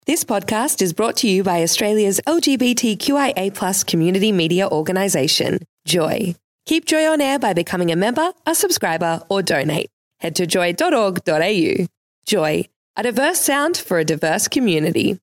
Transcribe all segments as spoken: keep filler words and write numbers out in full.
This podcast is brought to you by Australia's L G B T Q I A plus community media organisation, Joy. Keep Joy on air by becoming a member, a subscriber or donate. Head to joy dot org dot a u. Joy, a diverse sound for a diverse community.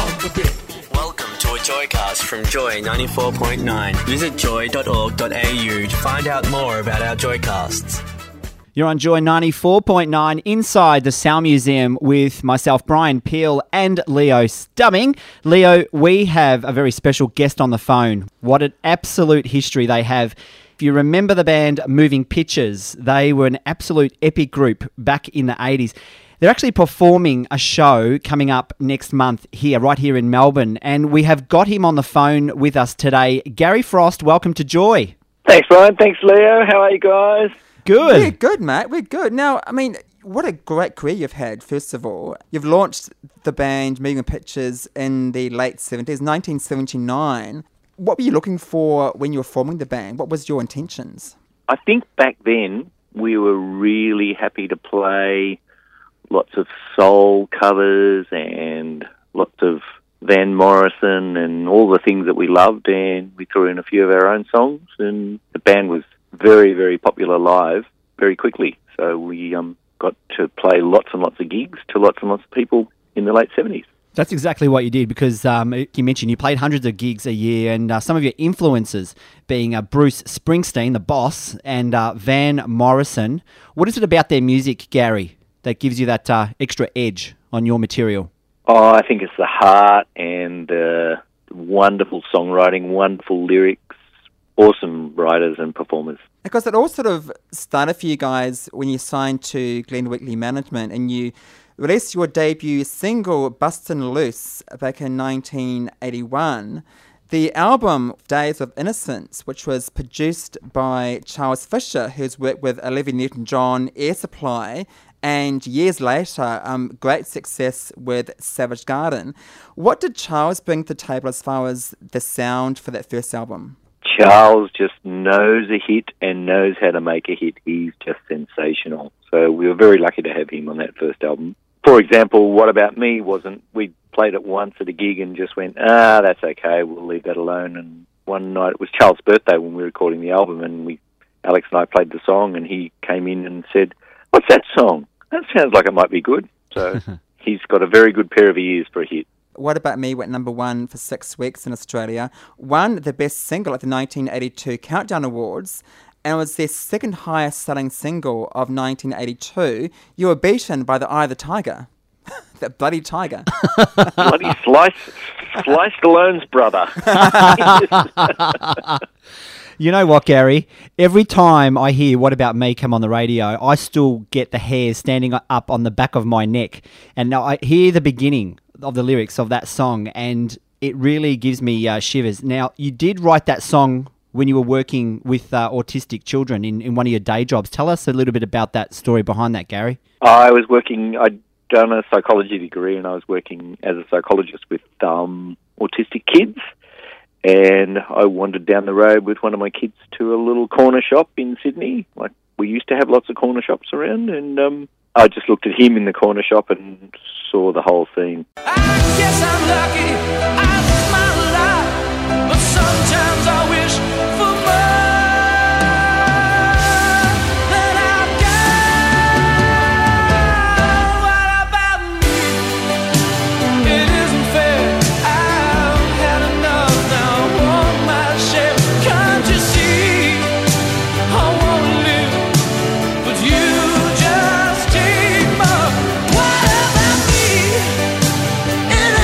Welcome to a Joycast from Joy ninety-four point nine. Visit joy dot org dot a u to find out more about our Joycasts. You're on Joy ninety-four point nine inside the Sound Museum with myself, Brian Peel, and Leo Stubbing. Leo, we have a very special guest on the phone. What an absolute history they have. If you remember the band Moving Pictures, they were an absolute epic group back in the eighties. They're actually performing a show coming up next month here, right here in Melbourne, and we have got him on the phone with us today. Gary Frost, welcome to Joy. Thanks, Brian. Thanks, Leo. How are you guys? Good. We're good, mate. We're good. Now, I mean, what a great career you've had, first of all. You've launched the band Moving Pictures in the late seventies, nineteen seventy-nine. What were you looking for when you were forming the band? What was your intentions? I think back then we were really happy to play lots of soul covers and lots of Van Morrison and all the things that we loved, and we threw in a few of our own songs, and the band was very, very popular live very quickly. So we um, got to play lots and lots of gigs to lots and lots of people in the late seventies. That's exactly what you did because um, you mentioned you played hundreds of gigs a year, and uh, some of your influences being uh, Bruce Springsteen, the boss, and uh, Van Morrison. What is it about their music, Gary, that gives you that uh, extra edge on your material? Oh, I think it's the heart and uh, wonderful songwriting, wonderful lyrics, awesome writers and performers. Because it all sort of started for you guys when you signed to Glenn Weekly Management and you released your debut single, Bustin' Loose, back in nineteen eighty-one. The album, Days of Innocence, which was produced by Charles Fisher, who's worked with Olivia Newton-John, Air Supply, and years later, um, great success with Savage Garden. What did Charles bring to the table as far as the sound for that first album? Charles just knows a hit and knows how to make a hit. He's just sensational. So we were very lucky to have him on that first album. For example, What About Me wasn't, we played it once at a gig and just went, ah, that's okay, we'll leave that alone. And one night, it was Charles' birthday when we were recording the album, and we, Alex and I played the song, and he came in and said, what's that song? That sounds like it might be good. So he's got a very good pair of ears for a hit. What About Me went number one for six weeks in Australia, won the best single at the nineteen eighty-two Countdown Awards, and was their second highest selling single of nineteen eighty-two. You were beaten by the Eye of the Tiger. That bloody tiger. Bloody Slice, Slice Stallone's brother. You know what, Gary? Every time I hear What About Me come on the radio, I still get the hairs standing up on the back of my neck. And now I hear the beginning of the lyrics of that song, and it really gives me uh, shivers. Now, you did write that song when you were working with uh, autistic children in, in one of your day jobs. Tell us a little bit about that story behind that, Gary. I was working, I'd done a psychology degree, and I was working as a psychologist with um, autistic kids. And I wandered down the road with one of my kids to a little corner shop in Sydney. Like, we used to have lots of corner shops around, and um, I just looked at him in the corner shop and saw the whole scene. I guess I'm lucky, I smile a lot, but sometimes I wish for more than I've got. What about me? It isn't fair, I've had enough now, I want my share. Can't you see, I want to live, but you just take my. What about me? It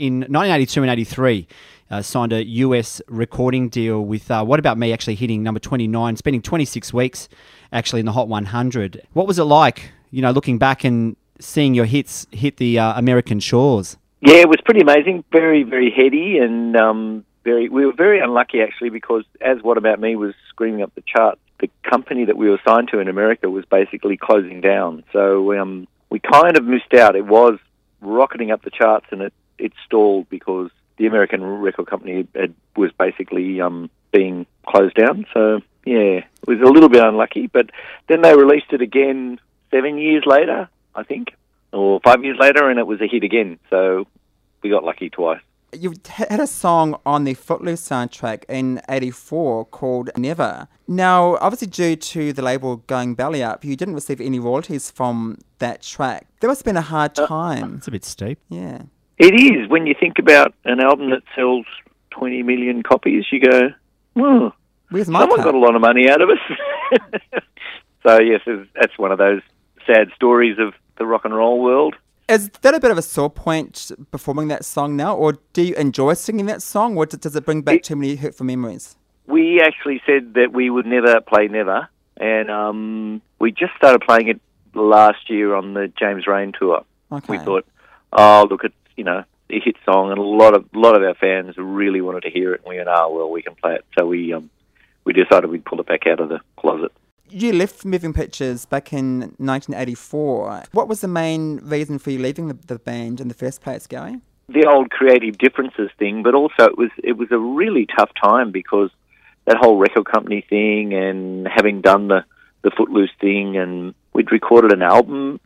in nineteen eighty-two and eighty-three, uh, signed a U S recording deal with uh, What About Me actually hitting number twenty-nine, spending twenty-six weeks actually in the Hot one hundred. What was it like, you know, looking back and seeing your hits hit the uh, American shores? Yeah, it was pretty amazing. Very, very heady, and um, very. We were very unlucky actually, because as What About Me was screaming up the charts, the company that we were signed to in America was basically closing down. So um, we kind of missed out. It was rocketing up the charts, and it, it stalled because the American record company had, was basically um, being closed down. So yeah, it was a little bit unlucky. But then they released it again seven years later, I think, or five years later, and it was a hit again. So we got lucky twice. You had a song on the Footloose soundtrack in eighty-four called Never. Now, obviously due to the label going belly up, you didn't receive any royalties from that track. That must have been a hard time. It's a bit steep. Yeah. It is. When you think about an album that sells twenty million copies, you go, oh, Where's my someone cut? got a lot of money out of us. So, yes, it's- that's one of those sad stories of the rock and roll world. Is that a bit of a sore point performing that song now, or do you enjoy singing that song, or does it bring back It- too many hurtful memories? We actually said that we would never play Never, and um, we just started playing it last year on the James Rain tour. Okay. We thought, oh, look, it's, you know, a hit song, and a lot of lot of our fans really wanted to hear it, and we went, oh, well, we can play it. So we um, we decided we'd pull it back out of the closet. You left Moving Pictures back in nineteen eighty-four. What was the main reason for you leaving the, the band in the first place, Gary? The old creative differences thing, but also it was it was a really tough time because that whole record company thing, and having done the, the Footloose thing, and we'd recorded an album,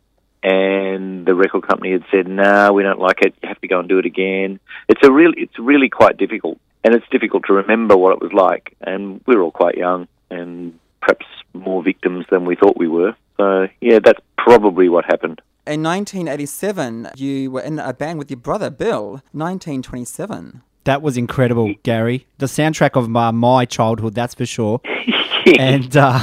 and the record company had said, no, nah, we don't like it, you have to go and do it again. It's a really, it's really quite difficult, and it's difficult to remember what it was like, and we were all quite young, and perhaps more victims than we thought we were. So, yeah, that's probably what happened. In nineteen eighty-seven, you were in a band with your brother, Bill, nineteen twenty-seven. That was incredible, Gary. The soundtrack of my, my childhood, that's for sure. And uh,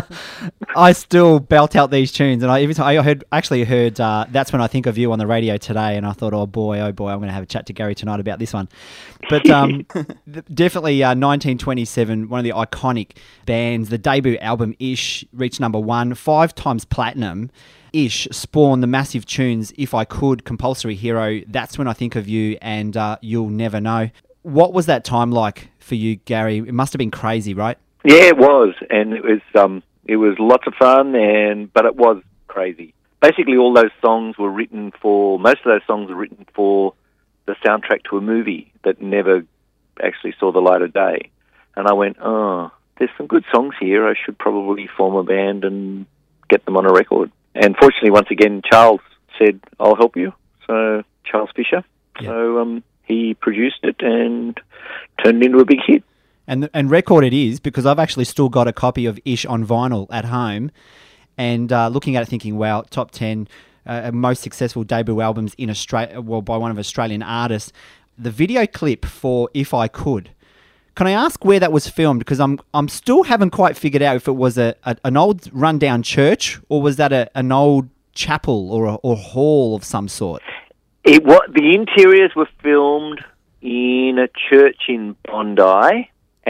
I still belt out these tunes. And I every time I heard, actually heard uh, That's When I Think of You on the radio today, and I thought, oh boy, oh boy, I'm going to have a chat to Gary tonight about this one. But um, th- definitely uh, nineteen twenty-seven, one of the iconic bands. The debut album, Ish, reached number one, five times platinum. Ish spawned the massive tunes If I Could, Compulsory Hero, That's When I Think of You, and uh, You'll Never Know. What was that time like for you, Gary? It must have been crazy, right? Yeah, it was, and it was um, it was lots of fun, and but it was crazy. Basically, all those songs were written for. Most of those songs were written for the soundtrack to a movie that never actually saw the light of day. And I went, oh, there's some good songs here. I should probably form a band and get them on a record. And fortunately, once again, Charles said, I'll help you. So Charles Fisher. Yeah. So um, he produced it and turned it into a big hit. And and record it is, because I've actually still got a copy of Ish on vinyl at home, and uh, looking at it thinking, wow, top ten uh, most successful debut albums in Australia, well, by one of Australian artists. The video clip for If I Could, can I ask where that was filmed? Because I'm I'm still haven't quite figured out if it was a, a an old rundown church, or was that a, an old chapel or a, or hall of some sort? It what the interiors were filmed in a church in Bondi,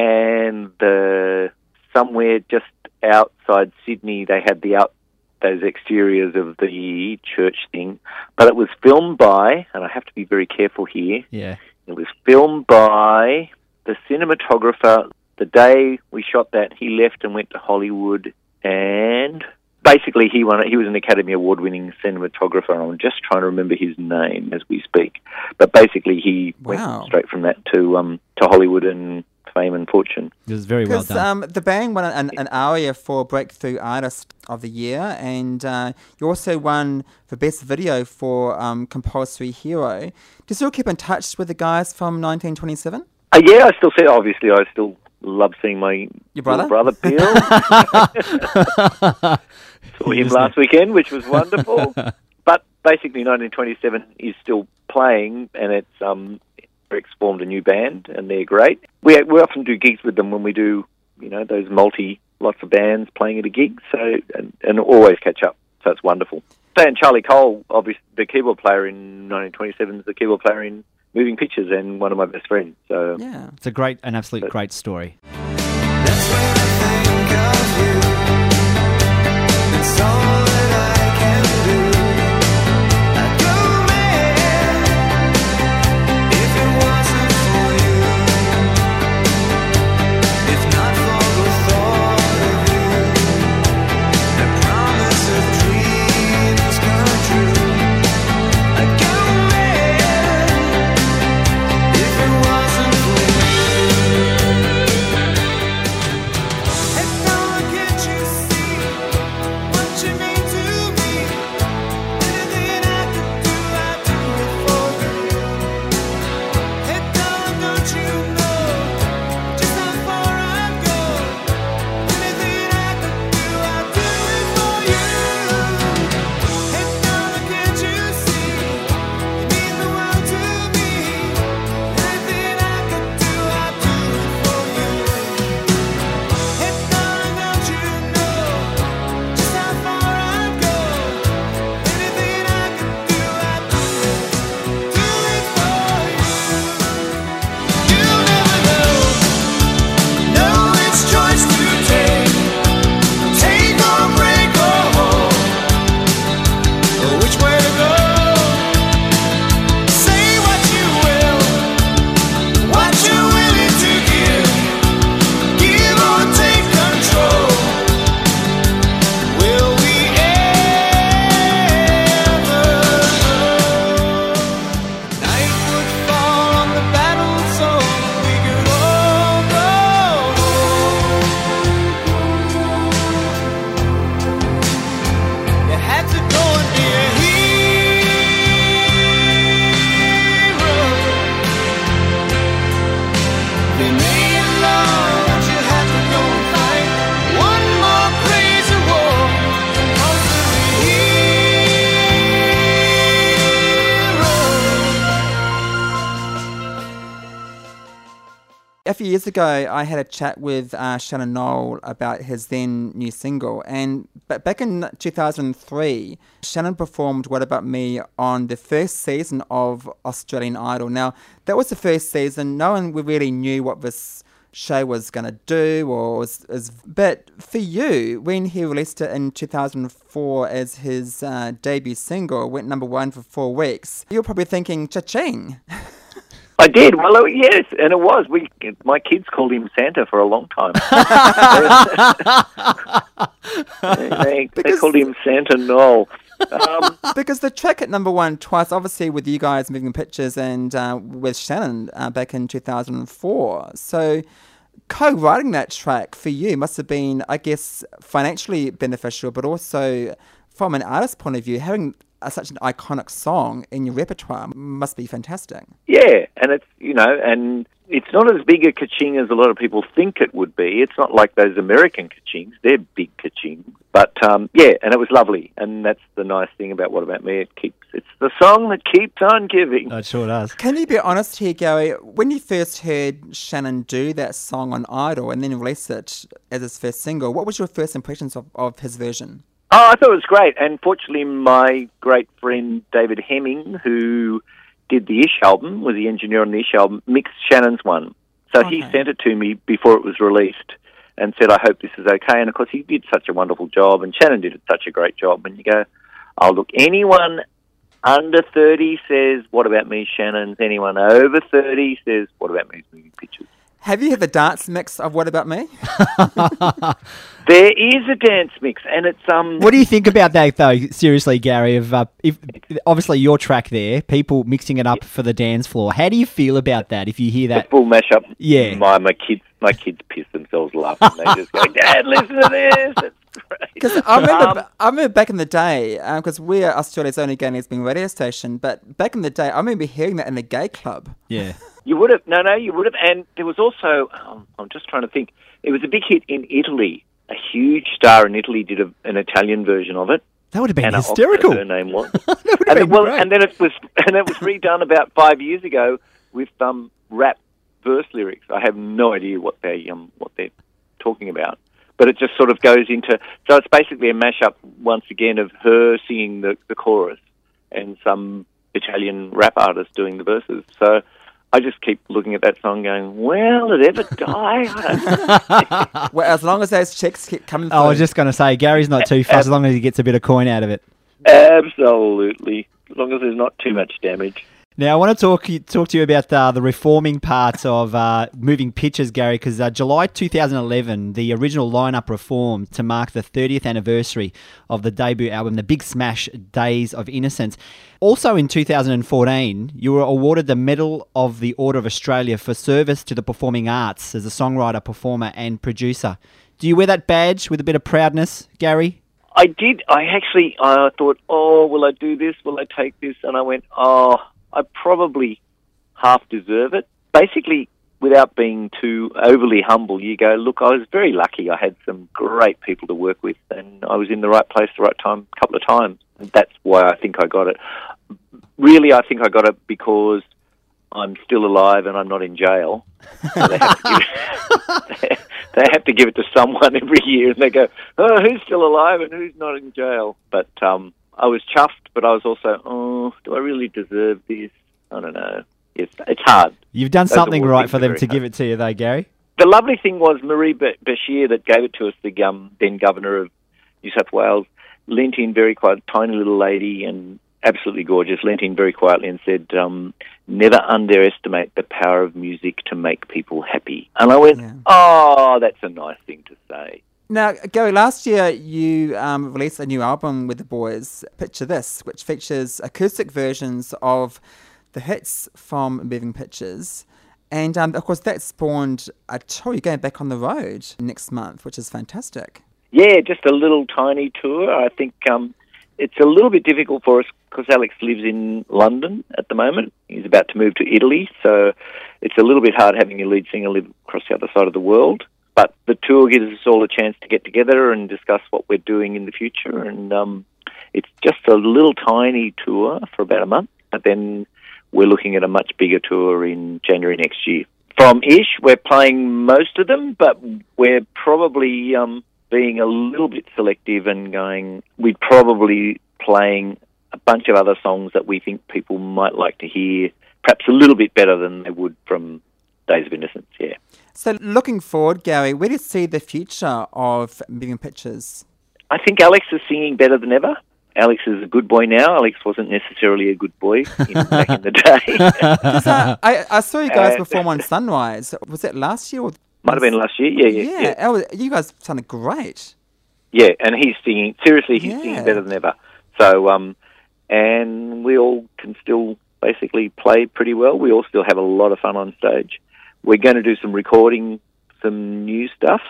and the somewhere just outside Sydney they had the out those exteriors of the church thing. But it was filmed by, and I have to be very careful here. Yeah, it was filmed by the cinematographer. The day we shot that, he left and went to Hollywood, and basically he won. He was an Academy Award-winning cinematographer, and I'm just trying to remember his name as we speak. But basically, he Wow. went straight from that to um, to Hollywood and fame and fortune. it was very well Because done. um, the band won an, an ARIA for Breakthrough Artist of the Year, and uh, you also won for Best Video for um, Compulsory Hero. Do you still keep in touch with the guys from nineteen twenty-seven? Uh, yeah, I still see. Obviously, I still love seeing my Your brother? little brother Peel. Saw him last weekend, which was wonderful. But basically, nineteen twenty-seven is still playing, and it's um, Eric's formed a new band, and they're great. We we often do gigs with them when we do, you know, those multi lots of bands playing at a gig. So and, and always catch up. So it's wonderful. And Charlie Cole, obviously the keyboard player in nineteen twenty-seven, is the keyboard player in moving pictures and one of my best friends. So Yeah. It's a great, an absolute great story. That's when I think of you. It's all that I can do. I'd go mad if it wasn't for you. If not for the thought of you, the promise of dreams come true. I'd go mad if it wasn't for you. Hey, darling, can't you see what you mean to me? Anything I could do, I'd do it for you. Hey, darling, don't you know just how far I'd go? Anything I could do, I'd do it for you. Hey, darling, can't you see you mean the world to me? Anything I could do, I'd do it for you. Hey, darling, don't you know just how far I'd go? Anything I could do, I'd do it, do it for you. You'll never know, know which choice to take, take or break or hold, or which way to go. Say what you will, what you're willing to give, give or take control. Will we ever know? Night would fall on the battle zone, we could all go home. You had to go and be a hero. They made it long, but you had to go and fight one more crazy war. Conquer a A few years ago, I had a chat with uh, Shannon Noll about his then new single, and but back in two thousand three, Shannon performed "What About Me" on the first season of Australian Idol. Now, that was the first season. No one really knew what this show was going to do, or was, was. But for you, when he released it in two thousand four as his uh, debut single, went number one for four weeks. You were probably thinking, cha-ching. I did. Well, oh, yes, and it was. We, my kids called him Santa for a long time. they, they, they called him Santa Noel. Um, Because the track hit number one twice, obviously with you guys moving pictures and uh, with Shannon uh, back in two thousand four. So co-writing that track for you must have been, I guess, financially beneficial, but also from an artist's point of view, having a, such an iconic song in your repertoire must be fantastic. yeah, and it's, you know, and it's not as big a ka-ching as a lot of people think it would be. It's not like those American ka-chings. They're big ka-chings. But, um, yeah, and it was lovely. And that's the nice thing about What About Me. It keeps, it's the song that keeps on giving. It sure does. Can you be honest here, Gary? When you first heard Shannon do that song on Idol and then release it as his first single, what was your first impressions of, of his version? Oh, I thought it was great. And fortunately, my great friend David Hemming, who did the Ish album, was the engineer on the Ish album, mixed Shannon's one. So he Okay. sent it to me before it was released and said, I hope this is okay. And, of course, he did such a wonderful job, and Shannon did such a great job. And you go, oh, look, anyone under thirty says, what about me, Shannon's? Anyone over thirty says, what about me, moving pictures? Have you heard the dance mix of What About Me? There is a dance mix, and it's... um. What do you think about that, though? Seriously, Gary, of uh, if obviously your track there, people mixing it up for the dance floor. How do you feel about that? If you hear The that, full mashup. Yeah. My, my kids my kids piss themselves laughing. They just go, Dad, listen to this. It's great. Because I remember, Um, I remember back in the day, because we're Australia's only gay lesbian radio station, but back in the day, I remember hearing that in the gay club. yeah, You would have, no, no, you would have. And there was also, um, I'm just trying to think, it was a big hit in Italy. A huge star in Italy did a, an Italian version of it. that would have been Anna hysterical. Octa, her name was. That would have and, been then, well, great. and then it was, and it was redone about five years ago with um, rap verse lyrics. I have no idea what they um, what they're talking about, but it just sort of goes into. So it's basically a mashup once again of her singing the, the chorus and some Italian rap artist doing the verses. So I just keep looking at that song going, will it ever die? I don't Well, as long as those checks keep coming through. I was just going to say, Gary's not too fussed as long as he gets a bit of coin out of it. Absolutely. As long as there's not too much damage. Now, I want to talk talk to you about uh, the reforming parts of uh, Moving Pictures, Gary, because uh, July two thousand eleven, the original lineup reformed to mark the thirtieth anniversary of the debut album, The Big Smash, Days of Innocence. Also in two thousand fourteen, you were awarded the Medal of the Order of Australia for service to the performing arts as a songwriter, performer and producer. Do you wear that badge with a bit of proudness, Gary? I did. I actually I thought, oh, will I do this? Will I take this? And I went, oh, I probably half deserve it. Basically, without being too overly humble, you go, look, I was very lucky. I had some great people to work with, and I was in the right place at the right time a couple of times. And that's why I think I got it. Really, I think I got it because I'm still alive and I'm not in jail. So they have to give it, they have to give it to someone every year, and they go, oh, who's still alive and who's not in jail? But um, I was chuffed, but I was also, oh, do I really deserve this? I don't know. It's, it's hard. You've done Those something award right things for are them very to hard. give it to you, though, Gary. The lovely thing was Marie Ba- Bashir that gave it to us, the um, then Governor of New South Wales, leant in very quiet, tiny little lady and absolutely gorgeous, leant in very quietly and said, um, never underestimate the power of music to make people happy. And I went, Yeah. oh, that's a nice thing to say. Now, Gary, last year you um, released a new album with the boys, Picture This, which features acoustic versions of the hits from Moving Pictures. And, um, of course, that spawned a tour. You're going back on the road next month, which is fantastic. Yeah, just a little tiny tour. I think um, it's a little bit difficult for us because Alex lives in London at the moment. He's about to move to Italy, so it's a little bit hard having a lead singer live across the other side of the world. But the tour gives us all a chance to get together and discuss what we're doing in the future. And um, it's just a little tiny tour for about a month. But then we're looking at a much bigger tour in January next year. From Ish, we're playing most of them, but we're probably um, being a little bit selective and going, we're probably playing a bunch of other songs that we think people might like to hear, perhaps a little bit better than they would from Days of Innocence, yeah. So looking forward, Gary, where do you see the future of Moving Pictures? I think Alex is singing better than ever. Alex is a good boy now. Alex wasn't necessarily a good boy in, back in the day. 'Cause, uh, I, I saw you guys Uh, perform on Sunrise. Was it last year? Or Might have been last year, yeah, yeah, Yeah, yeah. that was- you guys sounded great. Yeah, and he's singing, seriously, he's Yeah. singing better than ever. So, um, and we all can still basically play pretty well. We all still have a lot of fun on stage. We're going to do some recording, some new stuff.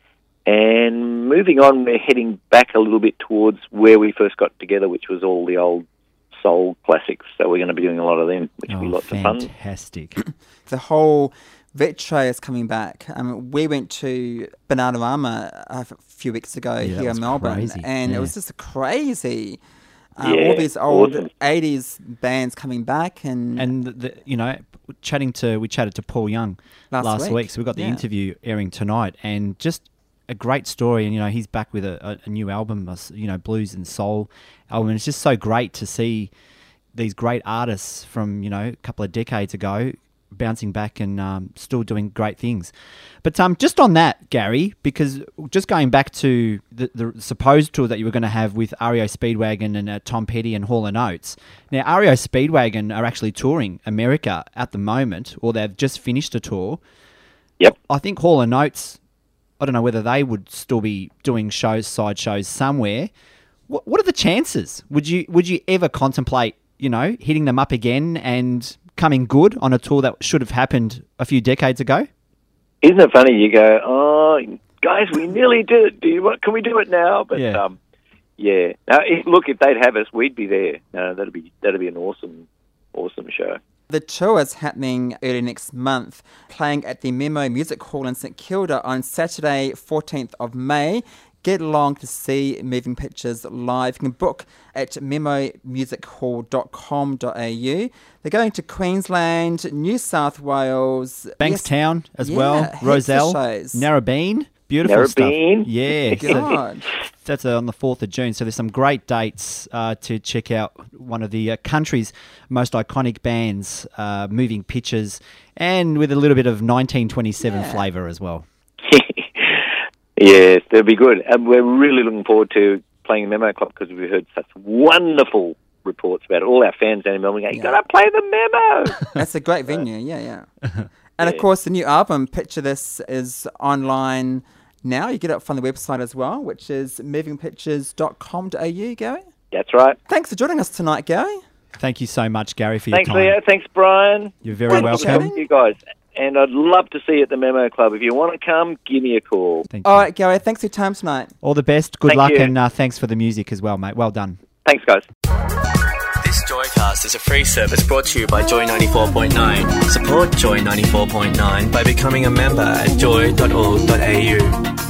And moving on, we're heading back a little bit towards where we first got together, which was all the old soul classics. So we're going to be doing a lot of them, which will be Oh, lots of fun. fantastic. The whole retro is coming back. Um, we went to Bananarama a few weeks ago Yeah, that here was in Melbourne, crazy. and Yeah. it was just crazy. Uh, Yeah, all these old awesome. eighties bands coming back, and, And the, the, you know, chatting to we chatted to Paul Young Last last, week. week. so we got the Yeah. interview airing tonight, and just a great story. And you know, he's back with a, a, a new album, a s- you know, blues and soul album. And it's just so great to see these great artists from you know a couple of decades ago bouncing back and um, still doing great things. But um, just on that, Gary, because just going back to the, the supposed tour that you were going to have with R E O Speedwagon and uh, Tom Petty and Hall and Oates. Now, R E O Speedwagon are actually touring America at the moment, or they've just finished a tour. Yep. I think Hall and Oates, I don't know whether they would still be doing shows, side shows somewhere. What, what are the chances? Would you would you ever contemplate, you know, hitting them up again and coming good on a tour that should have happened a few decades ago? Isn't it funny? You go, oh, guys, we nearly did it. Do you want? Can we do it now? But Yeah. um, yeah. Now, if, look, if they'd have us, we'd be there. No, that'd be that'd be an awesome, awesome show. the tour is happening early next month, playing at the Memo Music Hall in St Kilda on Saturday, fourteenth of May. Get along to see Moving Pictures live. You can book at memo music hall dot com dot a u. They're going to Queensland, New South Wales, Bankstown as yeah, well, heaps of Roselle, shows. Narrabeen. Beautiful Never stuff. been. Yeah. so God. that's uh, on the fourth of June. So there's some great dates uh, to check out one of the uh, country's most iconic bands, uh, moving pictures, and with a little bit of nineteen twenty-seven Yeah. flavour as well. Yes, that'd be good. And we're really looking forward to playing the Memo Club because we've heard such wonderful reports about it. All our fans down in Melbourne going, you got to play the Memo. That's a great venue, yeah, yeah. And of course, the new album, Picture This, is online now. You get it from the website as well, which is moving pictures dot com dot a u, Gary. That's right. Thanks for joining us tonight, Gary. Thank you so much, Gary, for Thanks, your time. Leo. Thanks, Brian. You're very Thank you, welcome. Gary. Thank you guys. And I'd love to see you at the Memo Club. If you want to come, give me a call. Thank you. All right, Gary, thanks for your time tonight. All the best. Good Thank luck, you. and uh, thanks for the music as well, mate. Well done. Thanks, guys. This Joycast is a free service brought to you by Joy ninety-four point nine. Support Joy ninety-four point nine by becoming a member at joy dot org dot a u.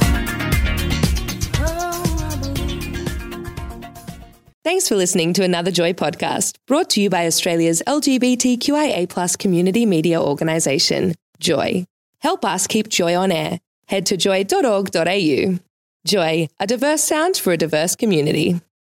Thanks for listening to another Joy podcast, brought to you by Australia's L G B T Q I A plus community media organisation, Joy. Help us keep Joy on air. Head to joy dot org dot a u. Joy, a diverse sound for a diverse community.